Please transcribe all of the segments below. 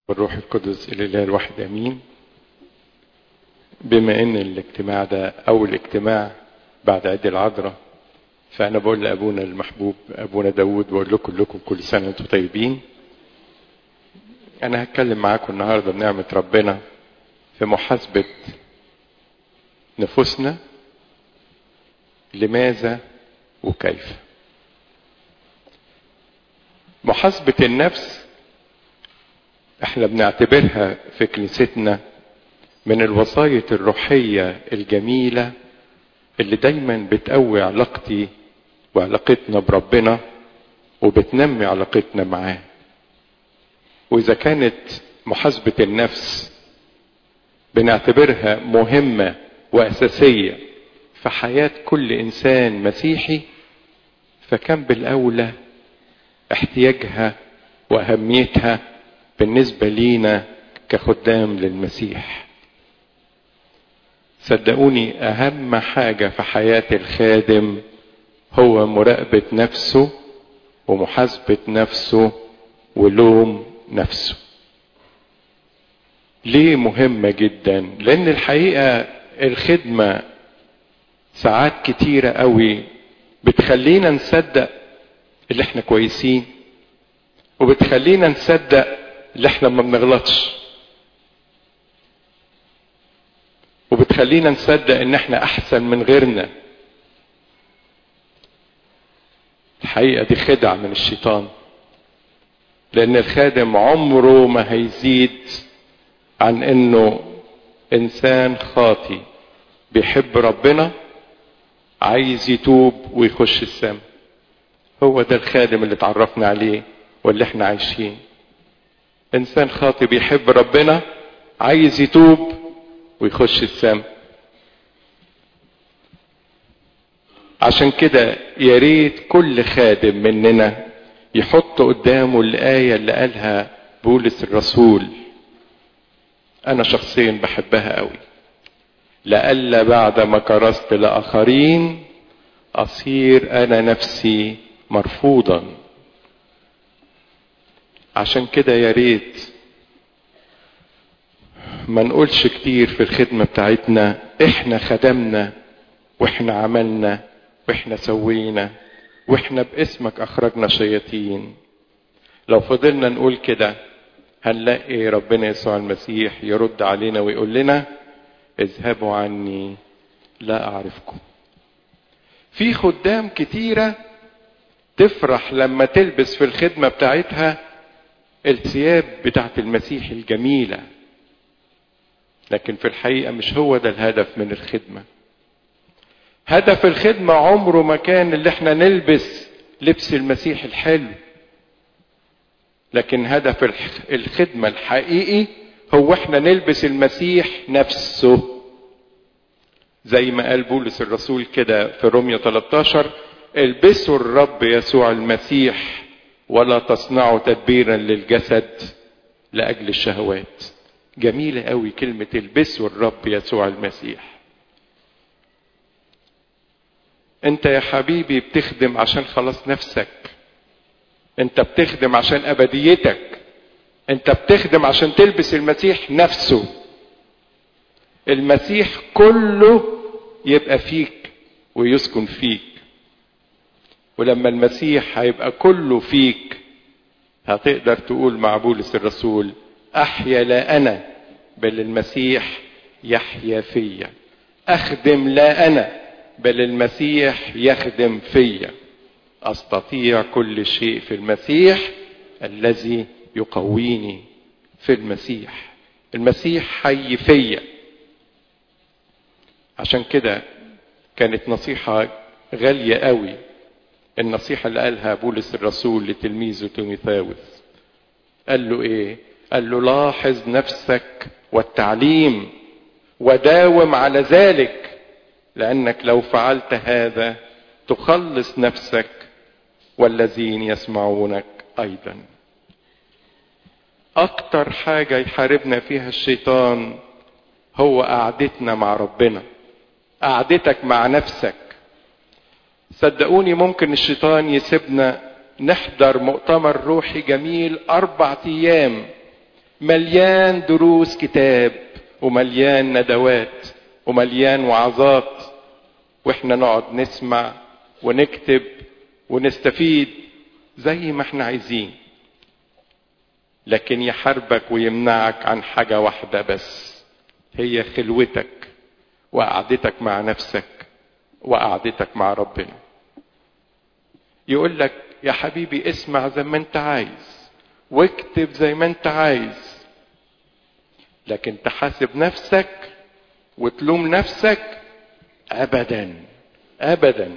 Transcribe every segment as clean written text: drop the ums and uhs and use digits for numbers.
والروح القدس الإله الواحد أمين. بما إن الاجتماع ده أول اجتماع بعد عيد العذراء، فأنا بقول لأبونا المحبوب أبونا داود، بقول لكم كل سنة وأنتم طيبين. أنا هتكلم معاكم النهاردة بنعمة ربنا في محاسبة نفوسنا، لماذا وكيف. محاسبة النفس احنا بنعتبرها في كنيستنا من الوصايا الروحية الجميلة اللي دايما بتقوي علاقتي وعلاقتنا بربنا وبتنمي علاقتنا معاه. وإذا كانت محاسبة النفس بنعتبرها مهمة وأساسية في حياة كل إنسان مسيحي، فكان بالأولى احتياجها وأهميتها بالنسبة لينا كخدام للمسيح. صدقوني أهم حاجة في حياة الخادم هو مراقبة نفسه ومحاسبة نفسه ولوم نفسه. ليه مهمة جدا؟ لأن الحقيقة الخدمة ساعات كتيرة قوي بتخلينا نصدق اللي احنا كويسين، وبتخلينا نصدق اللي احنا ما بنغلطش، وبتخلينا نصدق ان احنا احسن من غيرنا. الحقيقة دي خدعة من الشيطان، لان الخادم عمره ما هيزيد عن انه انسان خاطي بيحب ربنا عايز يتوب ويخش السماء. هو ده الخادم اللي اتعرفنا عليه واللي احنا عايشين. انسان خاطي بيحب ربنا عايز يتوب ويخش السماء. عشان كده يا ريت كل خادم مننا يحط قدامه الآية اللي قالها بولس الرسول، انا شخصيا بحبها قوي: لألا بعد ما كرست لآخرين أصير أنا نفسي مرفوضا. عشان كده يا ريت ما نقولش كتير في الخدمة بتاعتنا احنا خدمنا واحنا عملنا واحنا سوينا واحنا باسمك اخرجنا شياطين. لو فضلنا نقول كده هنلاقي ربنا يسوع المسيح يرد علينا ويقول لنا: اذهبوا عني لا اعرفكم. في خدام كتيرة تفرح لما تلبس في الخدمة بتاعتها الثياب بتاعت المسيح الجميلة، لكن في الحقيقة مش هو ده الهدف من الخدمة. هدف الخدمة عمره ما كان اللي احنا نلبس لبس المسيح الحلو، لكن هدف الخدمة الحقيقي هو احنا نلبس المسيح نفسه. زي ما قال بولس الرسول كده في رومية 13: البسوا الرب يسوع المسيح ولا تصنعوا تدبيرا للجسد لأجل الشهوات. جميلة قوي كلمة البسوا الرب يسوع المسيح. انت يا حبيبي بتخدم عشان خلاص نفسك، انت بتخدم عشان ابديتك، انت بتخدم عشان تلبس المسيح نفسه. المسيح كله يبقى فيك ويسكن فيك، ولما المسيح هيبقى كله فيك هتقدر تقول مع بولس الرسول: احيا لا انا بل المسيح يحيا فيا، اخدم لا انا بل المسيح يخدم فيا، استطيع كل شيء في المسيح الذي يقويني. في المسيح، المسيح حي فيا. عشان كده كانت نصيحة غالية قوي النصيحة اللي قالها بولس الرسول لتلميذه تيموثاوس. قال له ايه؟ قال له: لاحظ نفسك والتعليم وداوم على ذلك، لأنك لو فعلت هذا تخلص نفسك والذين يسمعونك أيضا. أكتر حاجة يحاربنا فيها الشيطان هو قعدتنا مع ربنا، قعدتك مع نفسك. صدقوني ممكن الشيطان يسيبنا نحضر مؤتمر روحي جميل 4 أيام مليان دروس كتاب ومليان ندوات ومليان وعظات، واحنا نقعد نسمع ونكتب ونستفيد زي ما احنا عايزين، لكن يحاربك ويمنعك عن حاجة واحدة بس، هي خلوتك وقعدتك مع نفسك وقعدتك مع ربنا. يقول لك يا حبيبي اسمع زي ما انت عايز واكتب زي ما انت عايز، لكن تحاسب نفسك وتلوم نفسك ابدا ابدا،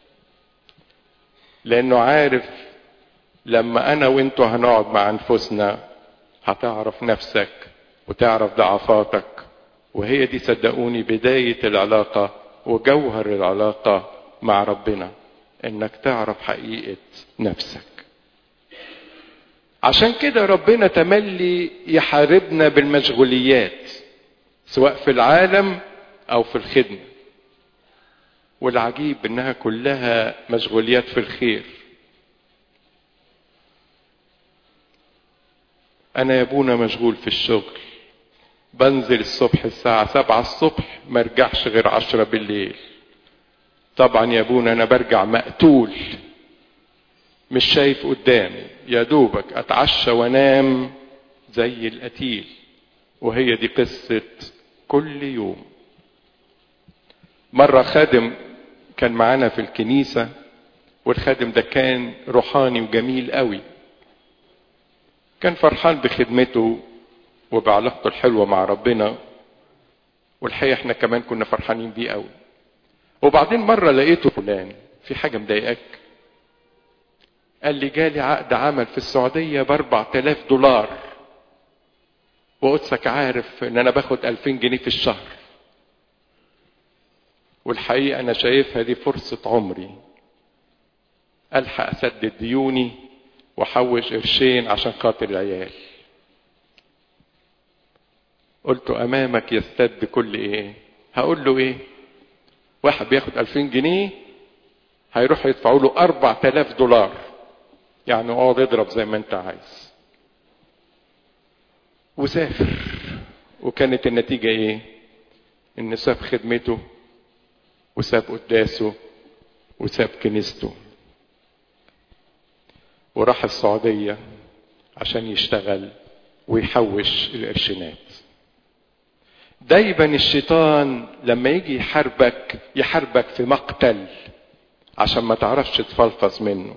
لانه عارف لما انا وانتوا هنقعد مع انفسنا هتعرف نفسك وتعرف ضعفاتك، وهي دي صدقوني بداية العلاقة وجوهر العلاقة مع ربنا، انك تعرف حقيقة نفسك. عشان كده ربنا تملي يحاربنا بالمشغوليات سواء في العالم او في الخدمة، والعجيب انها كلها مشغوليات في الخير. انا يا ابونا مشغول في الشغل، بنزل الصبح الساعة 7 الصبح ما ارجعش غير 10 بالليل. طبعا يا ابونا انا برجع مقتول، مش شايف قدامي، يا دوبك اتعشى وانام زي القتيل. وهي دي قصة كل يوم. مرة خادم كان معانا في الكنيسة، والخادم ده كان روحاني وجميل قوي، كان فرحان بخدمته وبعلاقته الحلوة مع ربنا، والحقيقة احنا كمان كنا فرحانين بيه قوي. وبعدين مرة لقيته فلان في حاجة مضايقك؟ قال لي جالي عقد عمل في السعودية ب$4000، وقدسك عارف ان انا باخد 2000 جنيه في الشهر، والحقيقة انا شايفها دي فرصة عمري الحق اسدد ديوني واحوش قرشين عشان خاطر العيال. قلت امامك يستد كل ايه؟ هقول له ايه؟ واحد بياخد 2000 جنيه هيروح يدفعوا له $4000، يعني اقعد اضرب زي ما انت عايز. وسافر، وكانت النتيجة ايه؟ ان ساب خدمته وساب قداسه وساب كنيسته وراح السعودية عشان يشتغل ويحوش القرشينات. دايما الشيطان لما يجي يحاربك في مقتل عشان ما تعرفش تفلفظ منه.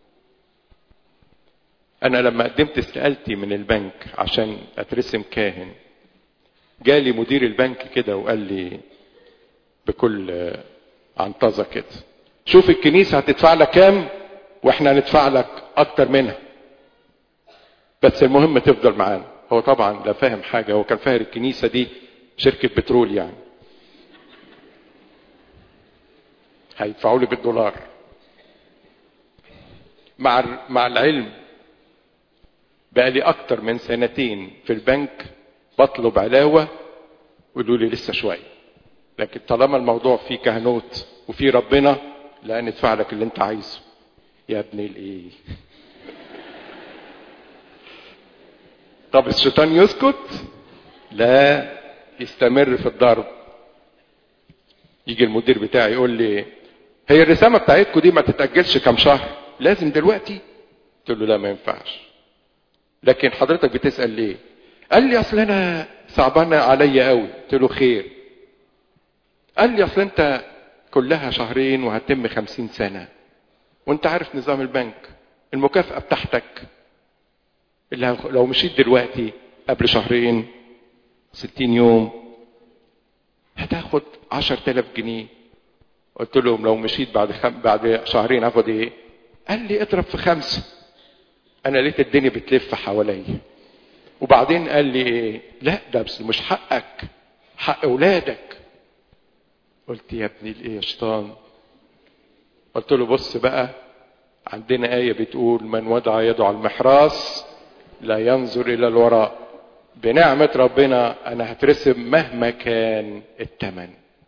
انا لما قدمت استقالتي من البنك عشان اترسم كاهن، جالي مدير البنك كده وقال لي بكل عنطزة كده، شوف الكنيسة هتدفع لك كام واحنا هندفع لك اكتر منها، بس المهم تفضل معانا. هو طبعا لا فاهم حاجة، هو كان فاهم الكنيسة دي شركة بترول، يعني هيدفعوا لي بالدولار. مع العلم بقى لي اكتر من 2 سنين في البنك بطلب علاوة ويقولوا لي لسه شوية، لكن طالما الموضوع فيه كهنوت وفيه ربنا لا ندفع لك اللي انت عايزه. يا ابني الايه؟ طب الشيطان يسكت؟ لا، يستمر في الضرب. يجي المدير بتاعي يقول لي هي الرسامة بتاعتكم دي ما تتأجلش كام شهر، لازم دلوقتي؟ قلت له لا ما ينفعش. لكن حضرتك بتسأل ليه؟ قال لي اصل انا صعبانة عليا قوي. قلت له خير. قال لي اصل انت كلها 2 شهر وهتم 50 سنة، وانت عارف نظام البنك المكافأة بتاعتك اللي لو مشيت دلوقتي قبل 2 شهر 60 يوم هتاخد 10,000 جنيه. قلت لهم لو مشيت بعد 2 شهر هاخد ايه؟ قال لي اضرب في 5. انا لقيت الدنيا بتلف حواليا. وبعدين قال لي ايه؟ لا ده بس مش حقك، حق اولادك. قلت يا ابني الايه يا شيطان؟ قلت له بص بقى، عندنا آية بتقول من وضع يده على المحراث لا ينظر الى الوراء. بنعمة ربنا انا هترسم مهما كان الثمن.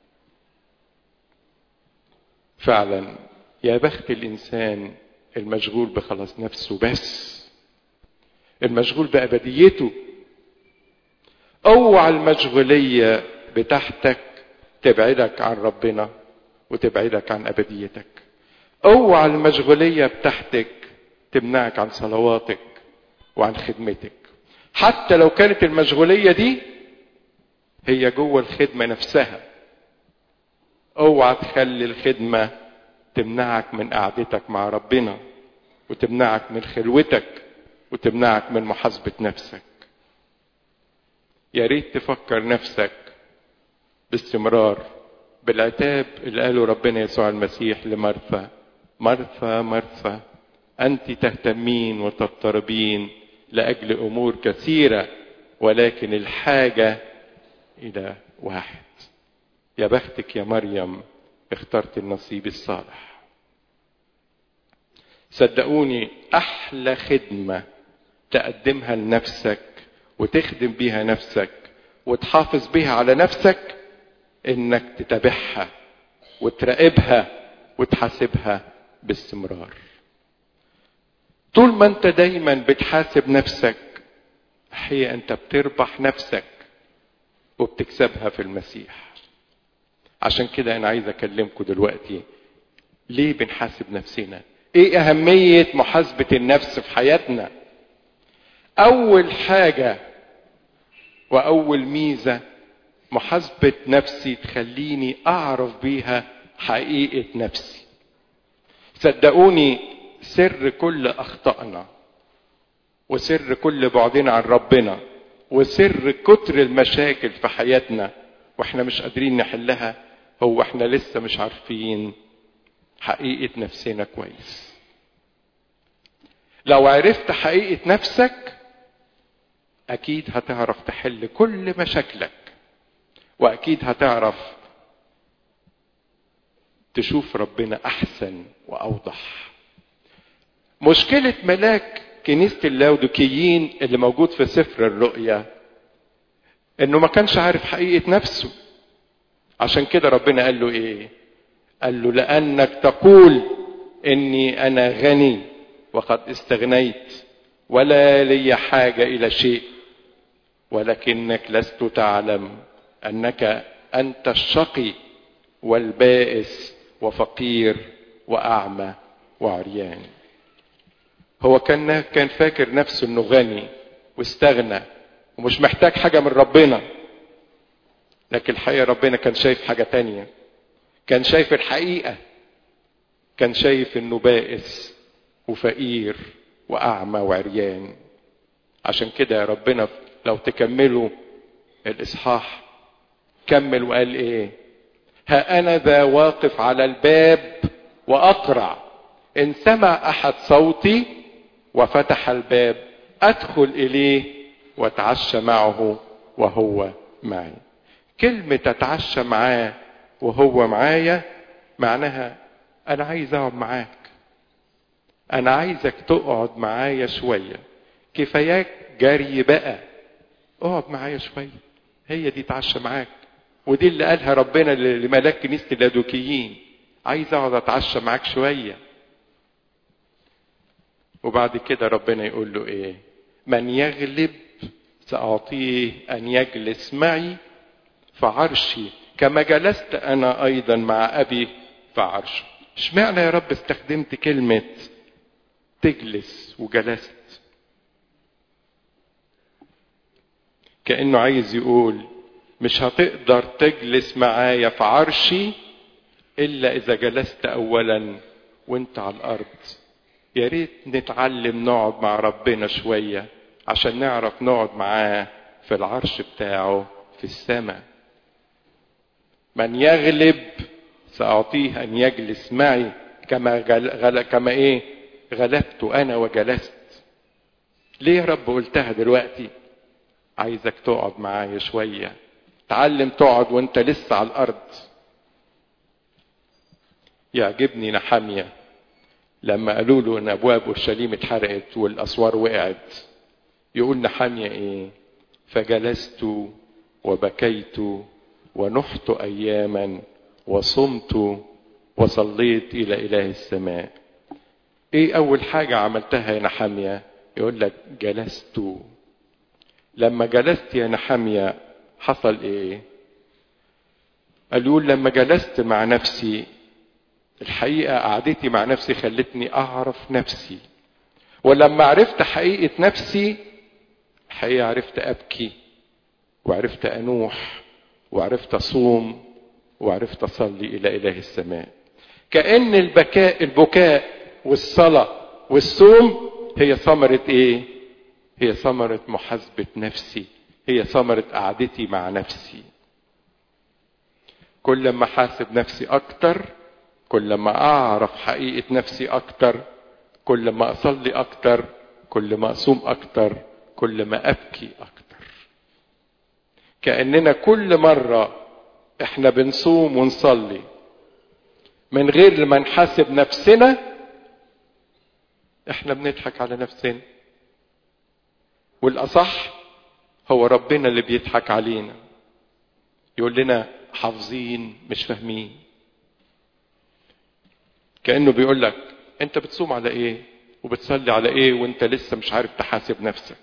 فعلا يا بخت الانسان المشغول بخلاص نفسه بس، المشغول بأبديته اوعى المشغولية بتاعتك تبعدك عن ربنا وتبعدك عن ابديتك. اوعى المشغولية بتاعتك تمنعك عن صلواتك وعن خدمتك، حتى لو كانت المشغولية دي هي جوه الخدمة نفسها. اوعى تخلي الخدمة تمنعك من قعدتك مع ربنا، وتمنعك من خلوتك، وتمنعك من محاسبة نفسك. يا ريت تفكر نفسك باستمرار بالعتاب اللي قاله ربنا يسوع المسيح لمرثا: مرثا مرثا أنت تهتمين وتضطربين لأجل أمور كثيرة، ولكن الحاجة إلى واحد. يا بختك يا مريم، اخترت النصيب الصالح. صدقوني أحلى خدمة تقدمها لنفسك وتخدم بيها نفسك وتحافظ بيها على نفسك إنك تتابعها وتراقبها وتحاسبها باستمرار. طول ما انت دايما بتحاسب نفسك، هي انت بتربح نفسك وبتكسبها في المسيح. عشان كده انا عايز اكلمكم دلوقتي ليه بنحاسب نفسنا، ايه اهمية محاسبة النفس في حياتنا. اول حاجة واول ميزة محاسبة نفسي تخليني اعرف بيها حقيقة نفسي. صدقوني سر كل اخطائنا وسر كل بعدنا عن ربنا وسر كتر المشاكل في حياتنا واحنا مش قادرين نحلها هو احنا لسه مش عارفين حقيقة نفسنا كويس. لو عرفت حقيقة نفسك اكيد هتعرف تحل كل مشاكلك، واكيد هتعرف تشوف ربنا احسن واوضح. مشكلة ملاك كنيسة اللاوديكيين اللي موجود في سفر الرؤيا انه ما كانش عارف حقيقة نفسه. عشان كده ربنا قال له ايه؟ قال له لانك تقول اني انا غني وقد استغنيت ولا لي حاجة الى شيء، ولكنك لست تعلم انك انت الشقي والبائس وفقير واعمى وعريان. هو كان فاكر نفسه انه غني واستغنى ومش محتاج حاجة من ربنا، لكن الحقيقة ربنا كان شايف حاجة تانية. كان شايف الحقيقة، كان شايف انه بائس وفقير واعمى وعريان. عشان كده يا ربنا لو تكملوا الاصحاح كمل وقال ايه؟ ها انا ذا واقف على الباب واقرع، ان سمع احد صوتي وفتح الباب ادخل اليه واتعشى معه وهو معي. كلمة اتعشى معاه وهو معايا معناها انا عايز اقعد معاك، انا عايزك تقعد معايا شوية، كفاياك جري بقى، اقعد معايا شوية. هي دي اتعشى معاك، ودي اللي قالها ربنا لملاك كنيسة اللاوديكيين: عايز اقعد اتعشى معاك شوية. وبعد كده ربنا يقول له ايه؟ من يغلب سأعطيه ان يجلس معي فعرشي كما جلست انا ايضا مع ابي فعرشه. اشمعنى يا رب استخدمت كلمة تجلس وجلست؟ كأنه عايز يقول مش هتقدر تجلس معايا في عرشي الا اذا جلست اولا وانت على الارض. يا ريت نتعلم نقعد مع ربنا شوية عشان نعرف نقعد معاه في العرش بتاعه في السماء. من يغلب سأعطيه أن يجلس معي كما إيه؟ غلبت أنا وجلست. ليه يا رب قلتها دلوقتي؟ عايزك تقعد معايا شوية، تعلم تقعد وانت لسه على الأرض. يعجبني نحمية لما قالوا له ان ابواب اورشليم اتحرقت والاسوار وقعت، يقول نحمية ايه؟ فجلست وبكيت ونحت اياما وصمت وصليت الى اله السماء. ايه اول حاجة عملتها يا نحمية؟ يقول لك جلست. لما جلست يا نحميا حصل ايه؟ قال يقول لما جلست مع نفسي، الحقيقة قعدتي مع نفسي خلتني اعرف نفسي، ولما عرفت حقيقة نفسي الحقيقة عرفت ابكي، وعرفت انوح، وعرفت اصوم، وعرفت اصلي الى اله السماء. كأن البكاء والصلاة والصوم هي ثمرة ايه؟ هي ثمرة محاسبة نفسي، هي ثمرة قعدتي مع نفسي. كل ما حاسب نفسي اكتر، كل ما اعرف حقيقة نفسي اكتر، كل ما اصلي اكتر، كل ما اصوم اكتر، كل ما ابكي اكتر. كأننا كل مرة احنا بنصوم ونصلي من غير ما نحاسب نفسنا، احنا بنضحك على نفسنا. والاصح هو ربنا اللي بيضحك علينا، يقول لنا حافظين مش فاهمين. كأنه بيقول لك انت بتصوم على ايه وبتصلي على ايه وانت لسه مش عارف تحاسب نفسك.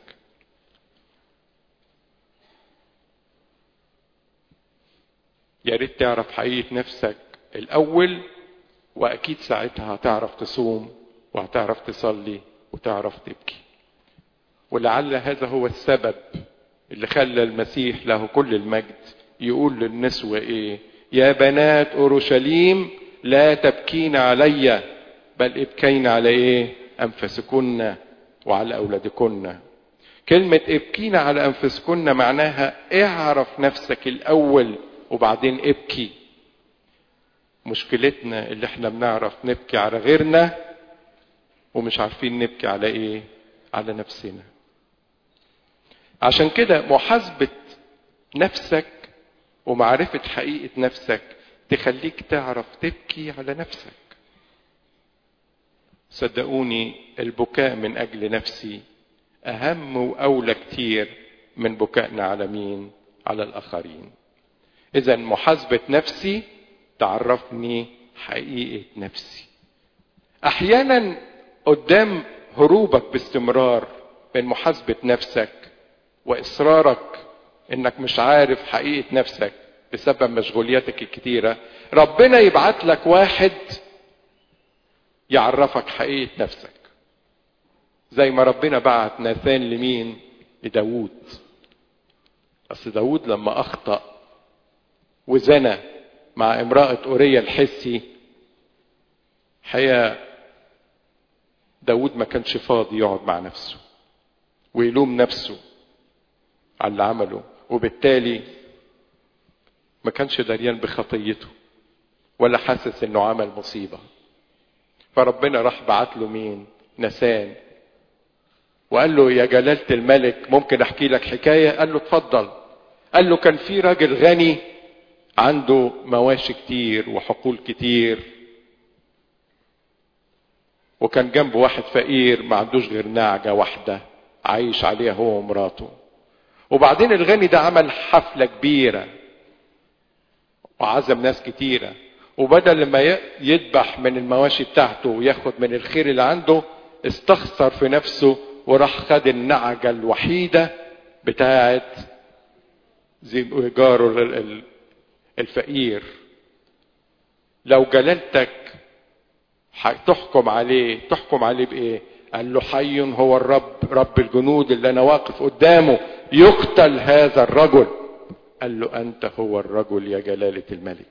يا ريت تعرف حقيقة نفسك الاول، واكيد ساعتها هتعرف تصوم وهتعرف تصلي وتعرف تبكي. ولعل هذا هو السبب اللي خلى المسيح له كل المجد يقول للنسوة ايه؟ يا بنات اورشليم لا تبكين علي، بل ابكين على ايه؟ انفسكن وعلى اولادكن. كلمة ابكين على انفسكن معناها اعرف نفسك الاول وبعدين ابكي. مشكلتنا اللي احنا بنعرف نبكي على غيرنا ومش عارفين نبكي على ايه؟ على نفسنا. عشان كده محاسبة نفسك ومعرفة حقيقة نفسك تخليك تعرف تبكي على نفسك. صدقوني البكاء من اجل نفسي اهم واولى كتير من بكائنا على مين؟ على الاخرين. اذا محاسبة نفسي تعرفني حقيقة نفسي. احيانا قدام هروبك باستمرار من محاسبة نفسك واصرارك انك مش عارف حقيقة نفسك بسبب مشغولياتك الكتيرة، ربنا يبعت لك واحد يعرفك حقيقة نفسك. زي ما ربنا بعت ناثان لمين؟ لداود. اصل داود لما اخطأ وزنى مع امرأة أوريا الحسي، حقيقة داود ما كانش فاضي يقعد مع نفسه ويلوم نفسه على اللي عمله، وبالتالي ما كانش دريان بخطيته ولا حاسس انه عمل مصيبة. فربنا راح بعت له مين؟ ناثان، وقال له يا جلالة الملك ممكن احكي لك حكاية؟ قال له اتفضل. قال له كان في راجل غني عنده مواشي كتير وحقول كتير، وكان جنبه واحد فقير ما عندوش غير نعجة واحدة عايش عليها هو ومراته. وبعدين الغني ده عمل حفلة كبيرة وعزم ناس كتيرة، وبدل ما يذبح من المواشي بتاعته وياخد من الخير اللي عنده، استخسر في نفسه وراح خد النعجة الوحيدة بتاعت جاره الفقير. لو جلالتك تحكم عليه بايه؟ قال له حي هو الرب رب الجنود اللي انا واقف قدامه، يقتل هذا الرجل. قال له انت هو الرجل يا جلالة الملك.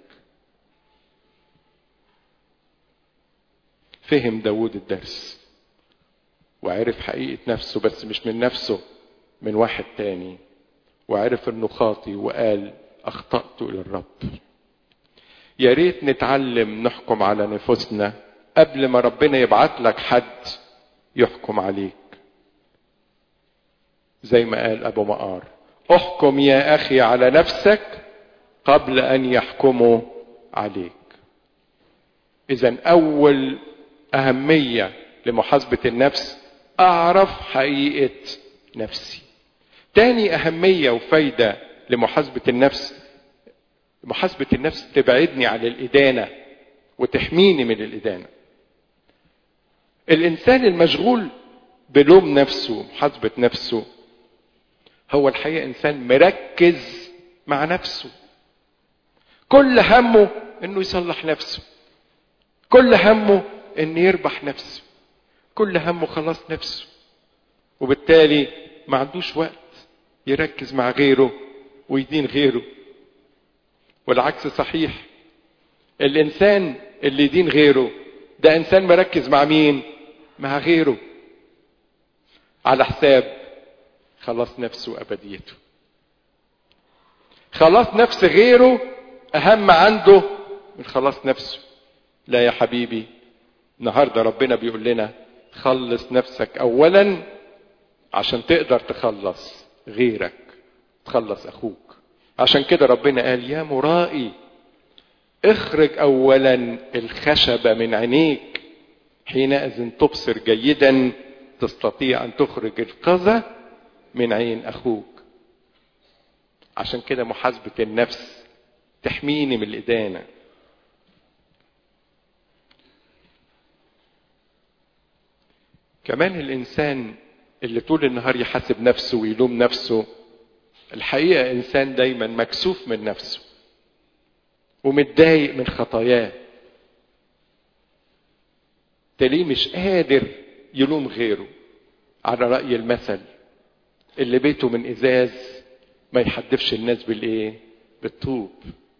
فهم داود الدرس وعرف حقيقة نفسه، بس مش من نفسه، من واحد تاني، وعرف انه خاطي وقال اخطأت الى الرب. يا ريت نتعلم نحكم على نفوسنا قبل ما ربنا يبعت لك حد يحكم عليك. زي ما قال ابو مقار احكم يا اخي على نفسك قبل ان يحكموا عليك. اذا اول اهمية لمحاسبة النفس اعرف حقيقة نفسي. تاني اهمية وفايدة لمحاسبة النفس، محاسبة النفس تبعدني عن الادانة وتحميني من الادانة. الانسان المشغول بلوم نفسه محاسبة نفسه هو الحقيقة انسان مركز مع نفسه، كل همه انه يصلح نفسه، كل همه انه يربح نفسه، كل همه خلاص نفسه، وبالتالي ما عندوش وقت يركز مع غيره ويدين غيره. والعكس صحيح، الانسان اللي يدين غيره ده انسان مركز مع مين؟ مع غيره، على حساب خلاص نفسه وابديته. خلاص نفس غيره اهم عنده من خلاص نفسه. لا يا حبيبي، النهارده ربنا بيقول لنا خلص نفسك اولا عشان تقدر تخلص غيرك، تخلص اخوك. عشان كده ربنا قال يا مرائي اخرج اولا الخشبة من عينيك، حينئذ تبصر جيدا تستطيع ان تخرج القذى من عين اخوك. عشان كده محاسبة النفس تحميني من الإدانة. كمان الإنسان اللي طول النهار يحاسب نفسه ويلوم نفسه، الحقيقة إنسان دايما مكسوف من نفسه ومتضايق من خطاياه، تلاقيه مش قادر يلوم غيره. على رأي المثل، اللي بيته من إزاز ما يحدفش الناس بالإيه؟ بالطوب.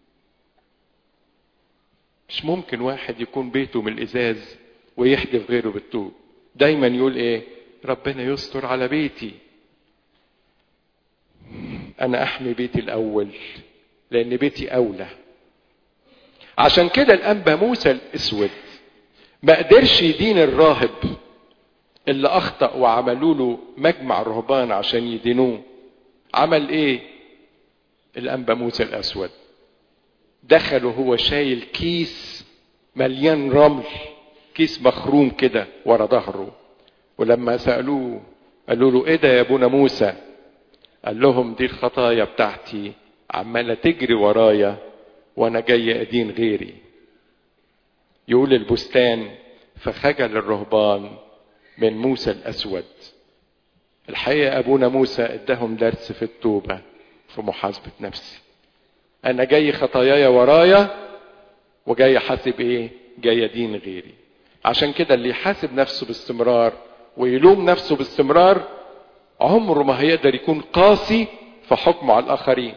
مش ممكن واحد يكون بيته من الإزاز ويحدف غيره بالطوب. دايما يقول إيه؟ ربنا يستر على بيتي، أنا أحمي بيتي الأول لأن بيتي أولى. عشان كده الأنبا موسى الأسود ما قدرش يدين الراهب اللي أخطأ وعملوا له مجمع رهبان عشان يدينوه. عمل إيه الأنبا موسى الأسود؟ دخل وهو شايل كيس مليان رمل، كيس مخروم كده ورا ظهره. ولما سألوه قالوا له ايه ده يا ابونا موسى؟ قال لهم دي الخطايا بتاعتي عمالة تجري ورايا وانا جاي ادين غيري. يقول البستان فخجل الرهبان من موسى الأسود. الحقيقة ابونا موسى اداهم درس في التوبة، في محاسبة نفسي. انا جاي خطاياي ورايا وجاي احاسب ايه؟ جاي ادين غيري. عشان كده اللي يحاسب نفسه باستمرار ويلوم نفسه باستمرار عمره ما هيقدر يكون قاسي في حكمه على الاخرين،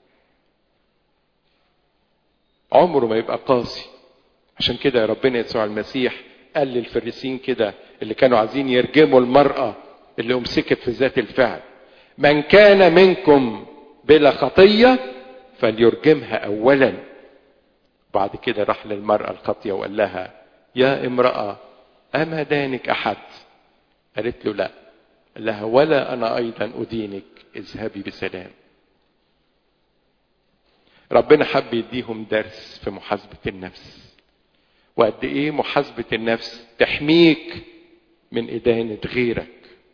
عمره ما يبقى قاسي. عشان كده ربنا يسوع المسيح قال للفريسين كده اللي كانوا عايزين يرجموا المرأة اللي امسكت في ذات الفعل: من كان منكم بلا خطية فليرجمها اولا. بعد كده راح للمرأة الخاطية وقال لها: يا امرأة اما دانك احد؟ قالت له لا. قال لها: ولا انا ايضا ادينك، اذهبي بسلام. ربنا حب يديهم درس في محاسبة النفس، وقد ايه محاسبة النفس تحميك من ادانة غيرك.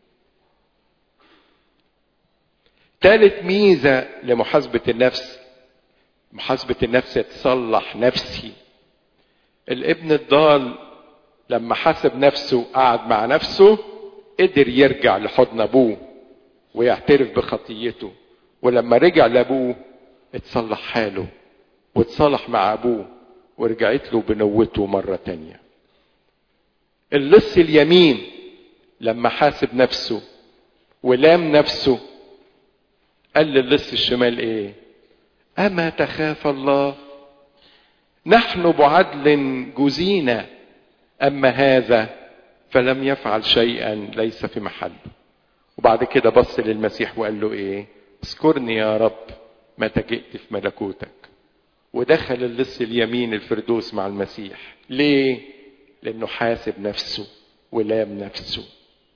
ثالث ميزة لمحاسبة النفس، محاسبة النفس تصلح نفسي. الابن الضال لما حاسب نفسه قعد مع نفسه قدر يرجع لحضن ابوه ويعترف بخطيته، ولما رجع لابوه اتصلح حاله واتصالح مع ابوه ورجعت له بنوته مرة تانية. اللص اليمين لما حاسب نفسه ولام نفسه قال للص الشمال ايه؟ اما تخاف الله؟ نحن بعدل جزينا، اما هذا فلم يفعل شيئا ليس في محله. وبعد كده بص للمسيح وقال له ايه؟ اذكرني يا رب متى جئت في ملكوتك. ودخل اللص اليمين الفردوس مع المسيح. ليه؟ لانه حاسب نفسه ولام نفسه.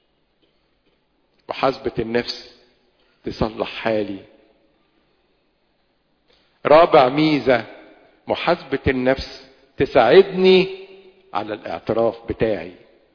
محاسبة النفس تصلح حالي. رابع ميزة، محاسبة النفس تساعدني على الاعتراف بتاعي.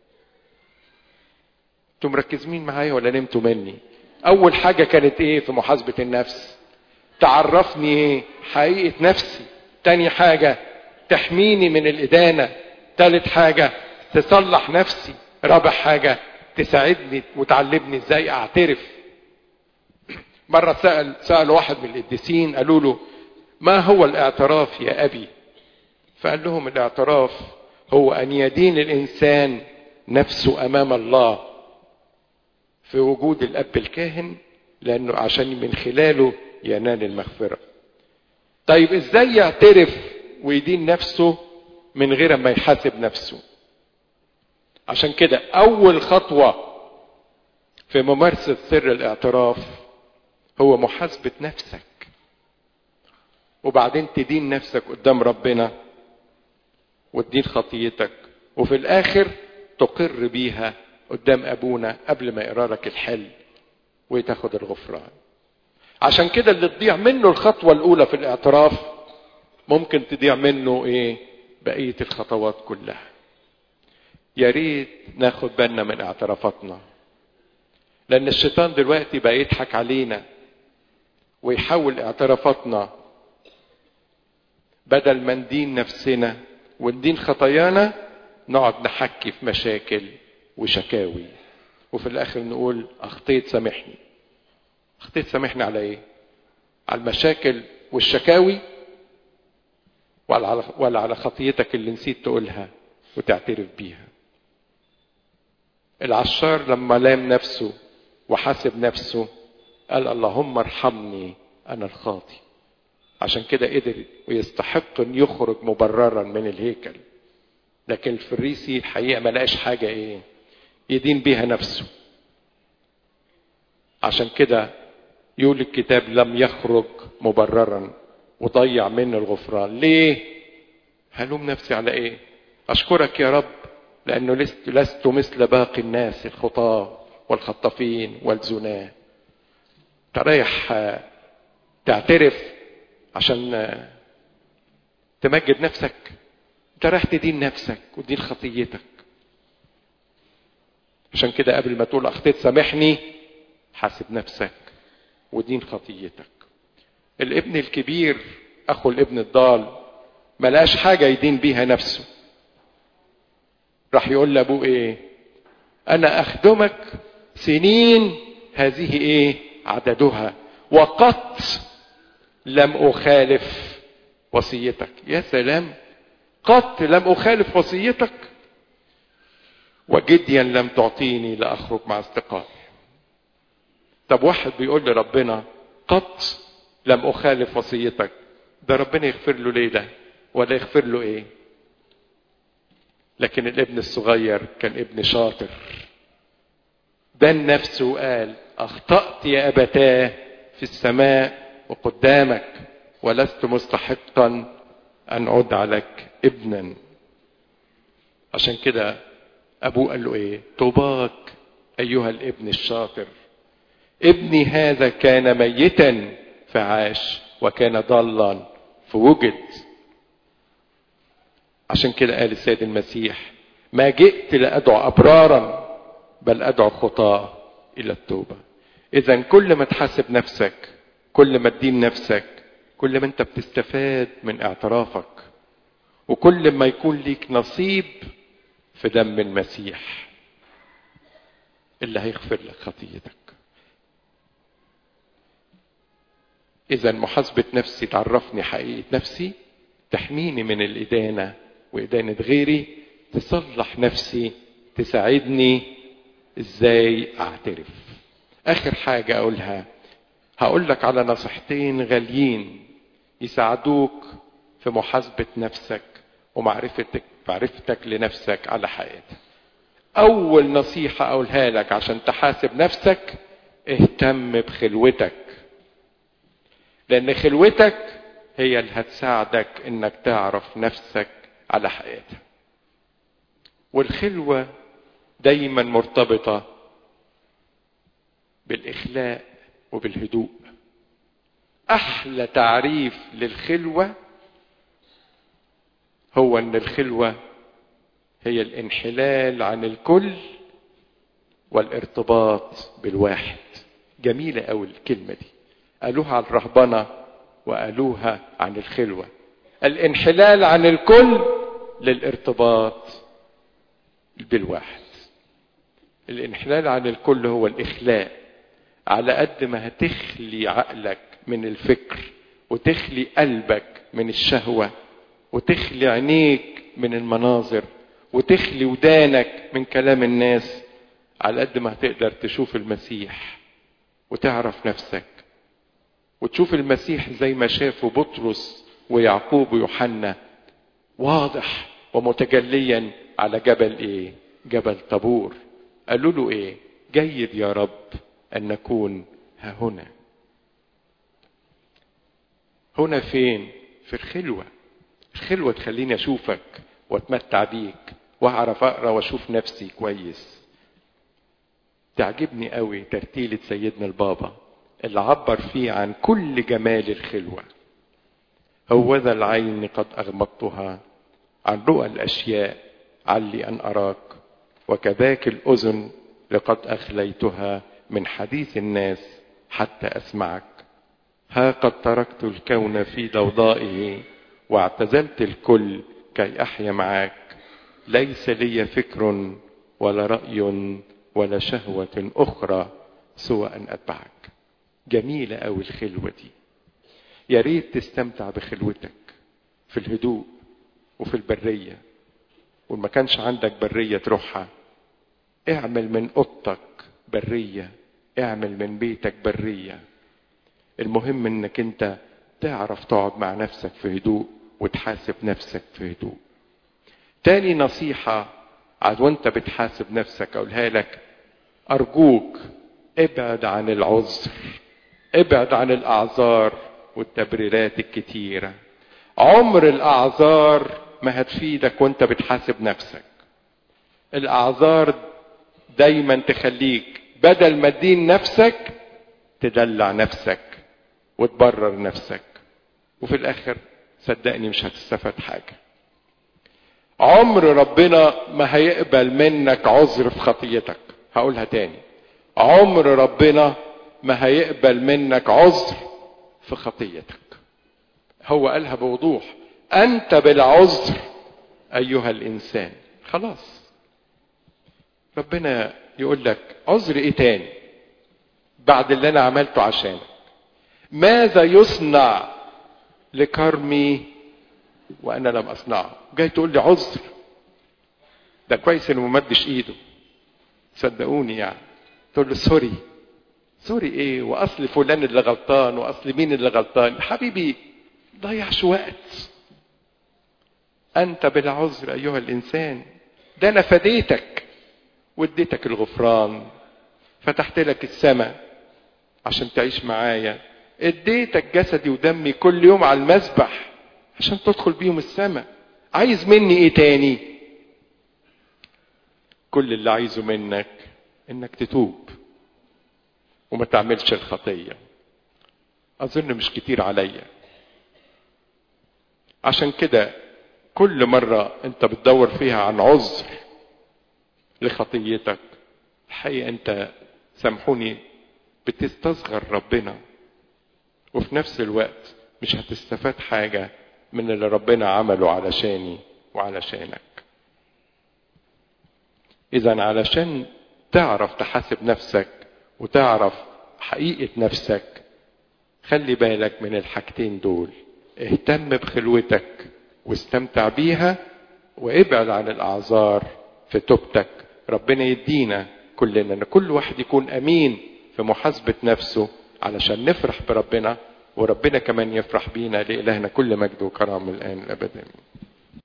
انتوا مركزين معايا ولا نمتوا مني؟ اول حاجة كانت ايه في محاسبة النفس؟ تعرفني ايه؟ حقيقة نفسي. تاني حاجة تحميني من الادانة. تالت حاجة تصلح نفسي. رابع حاجة تساعدني وتعلمني ازاي اعترف. مرة سأل واحد من القديسين، قالوا له ما هو الاعتراف يا أبي؟ فقال لهم الاعتراف هو أن يدين الإنسان نفسه أمام الله في وجود الأب الكاهن، لأنه عشان من خلاله ينال المغفرة. طيب إزاي يعترف ويدين نفسه من غير ما يحاسب نفسه؟ عشان كده أول خطوة في ممارسة سر الاعتراف هو محاسبة نفسك، وبعدين تدين نفسك قدام ربنا وتدين خطيتك، وفي الآخر تقر بيها قدام أبونا قبل ما يقرأ لك الحل وتاخد الغفران. عشان كده اللي تضيع منه الخطوة الأولى في الاعتراف ممكن تضيع منه بقية الخطوات كلها. يا ريت ناخد بالنا من اعترافاتنا، لأن الشيطان دلوقتي بقى يضحك علينا ويحول اعترافاتنا، بدل ما ندين نفسنا وندين خطايانا نقعد نحكي في مشاكل وشكاوي، وفي الآخر نقول أخطيت سامحني. أخطيت سامحني على إيه؟ على المشاكل والشكاوي ولا على خطيتك اللي نسيت تقولها وتعترف بيها؟ العشار لما لام نفسه وحاسب نفسه قال اللهم ارحمني أنا الخاطي. عشان كده قدر ويستحق أن يخرج مبررا من الهيكل. لكن الفريسي الحقيقة ما لقاش حاجة يدين بيها نفسه. عشان كده يقول الكتاب لم يخرج مبررا وضيع منه الغفران. ليه؟ هلوم نفسي على ايه؟ اشكرك يا رب لانه لست مثل باقي الناس الخطاة والخطافين والزناه. تريح تعترف عشان تمجد نفسك؟ انت رايح تدين نفسك وتدين خطيتك. عشان كده قبل ما تقول اخطيت سامحني حاسب نفسك ودين خطيتك. الابن الكبير اخو الابن الضال ما لقاش حاجه يدين بيها نفسه، راح يقول لابوه انا اخدمك سنين هذه عددها وقط لم اخالف وصيتك. يا سلام، قط لم اخالف وصيتك، وجديا لم تعطيني لاخرج مع اصدقائي. طب واحد بيقول لربنا قط لم اخالف وصيتك، ده ربنا يغفر له ليه ده؟ ولا يغفر له لكن الابن الصغير كان ابن شاطر، دان نفسه وقال اخطأت يا ابتاه في السماء وقدامك ولست مستحقا ان ادعى لك ابنا. عشان كده ابوه قال له طوباك ايها الابن الشاطر، ابني هذا كان ميتا فعاش وكان ضالا فوجد. عشان كده قال السيد المسيح ما جئت لأدعو أبرارا بل أدعو خطاة إلى التوبة. إذا كل ما تحاسب نفسك، كل ما تدين نفسك، كل ما أنت بتستفاد من اعترافك، وكل ما يكون ليك نصيب في دم المسيح اللي هيغفر لك خطيتك. إذا محاسبة نفسي تعرفني حقيقة نفسي، تحميني من الإدانة وإدانة غيري، تصلح نفسي، تساعدني إزاي أعترف. آخر حاجة أقولها، هقول لك على نصيحتين غاليين يساعدوك في محاسبة نفسك ومعرفتك لنفسك على حقيقتك. أول نصيحة أقولها لك عشان تحاسب نفسك، اهتم بخلوتك، لأن خلوتك هي اللي هتساعدك إنك تعرف نفسك على حقيقتها. والخلوة دايما مرتبطة بالإخلاء وبالهدوء. أحلى تعريف للخلوة هو أن الخلوة هي الانحلال عن الكل والارتباط بالواحد. جميلة أوي الكلمة دي، قالوها عن الرهبنة وقالوها عن الخلوة. الانحلال عن الكل للارتباط بالواحد. الانحلال عن الكل هو الإخلاء، على قد ما هتخلي عقلك من الفكر، وتخلي قلبك من الشهوة، وتخلي عينيك من المناظر، وتخلي ودانك من كلام الناس، على قد ما هتقدر تشوف المسيح وتعرف نفسك، وتشوف المسيح زي ما شافوا بطرس ويعقوب ويوحنا واضح ومتجليا على جبل ايه؟ جبل طابور. قالوا له ايه؟ جيد يا رب ان نكون ها هنا. هنا فين؟ في الخلوة. الخلوة تخليني اشوفك واتمتع بيك واعرف اقرا واشوف نفسي كويس. تعجبني قوي ترتيلة سيدنا البابا اللي عبر فيه عن كل جمال الخلوة. هوذا العين قد اغمضتها عن رؤى الاشياء علي ان اراك، وكذاك الاذن لقد اخليتها من حديث الناس حتى اسمعك. ها قد تركت الكون في ضوضائه واعتزلت الكل كي احيا معاك. ليس لي فكر ولا رأي ولا شهوة اخرى سوى ان اتبعك. جميلة قوي الخلوة دي. يا ريت تستمتع بخلوتك في الهدوء وفي البرية. وما كانش عندك برية تروحها، اعمل من اوضتك برية، اعمل من بيتك برية. المهم انك انت تعرف تقعد مع نفسك في هدوء وتحاسب نفسك في هدوء. تاني نصيحة وانت بتحاسب نفسك اقولها لك، ارجوك ابعد عن العذر، ابعد عن الاعذار والتبريرات الكتيرة. عمر الاعذار ما هتفيدك وانت بتحاسب نفسك. الاعذار دايما تخليك بدل ما تدين نفسك تدلع نفسك وتبرر نفسك، وفي الاخر صدقني مش هتستفاد حاجة. عمر ربنا ما هيقبل منك عذر في خطيتك. هقولها تاني، عمر ربنا ما هيقبل منك عذر في خطيتك. هو قالها بوضوح، انت بالعذر ايها الانسان. خلاص ربنا يقول لك عذر ايه تاني بعد اللي انا عملته عشانك؟ ماذا يصنع لكرمي وانا لم اصنعه؟ جاي تقول لي عذر؟ ده كويس انه ممدش ايده، صدقوني يعني. تقول له سوري. سوري ايه؟ واصل فلان اللي غلطان، واصل مين اللي غلطان؟ حبيبي ضيعش وقت. انت بالعذر ايها الانسان. ده انا فديتك واديتك الغفران، فتحت لك السماء عشان تعيش معايا، اديتك جسدي ودمي كل يوم على المذبح عشان تدخل بيهم السماء. عايز مني ايه تاني؟ كل اللي عايزه منك انك تتوب وما تعملش الخطية. اظن مش كتير عليا. عشان كده كل مرة انت بتدور فيها عن عذر لخطيتك، الحقيقة انت سامحوني بتستصغر ربنا، وفي نفس الوقت مش هتستفاد حاجة من اللي ربنا عمله علشاني وعلشانك. اذا علشان تعرف تحاسب نفسك وتعرف حقيقة نفسك، خلي بالك من الحاجتين دول. اهتم بخلوتك واستمتع بيها، وابعد عن الاعذار في توبتك. ربنا يدينا كلنا ان كل واحد يكون امين في محاسبة نفسه علشان نفرح بربنا، وربنا كمان يفرح بينا. لإلهنا كل مجد وكرم الآن الأبد.